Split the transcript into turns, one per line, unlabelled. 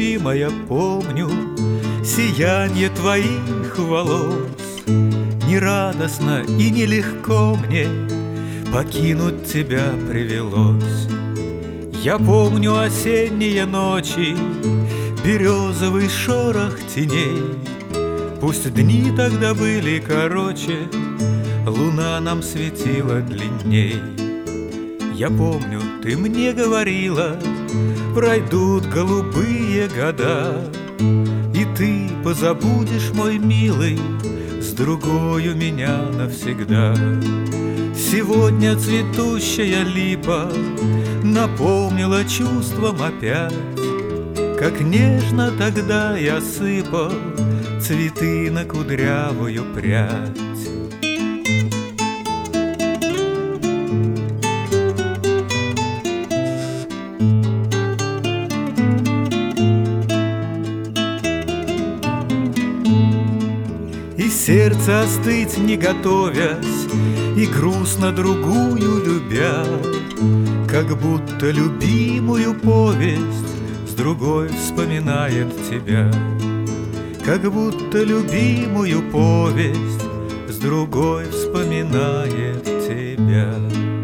любимая, помню сиянье твоих волос. Не радостно и нелегко мне покинуть тебя привелось. Я помню осенние ночи, березовый шорох теней. Пусть дни тогда были короче, луна нам светила длинней. Я помню, ты мне говорила, пройдут голубые года, и ты позабудешь, мой милый, с другою меня навсегда. Сегодня цветущая липа напомнила чувством опять, как нежно тогда я сыпал цветы на кудрявую прядь. И сердце остыть не готовясь, и грустно другую любя, как будто любимую повесть с другой вспоминает тебя. Как будто любимую повесть с другой вспоминает тебя.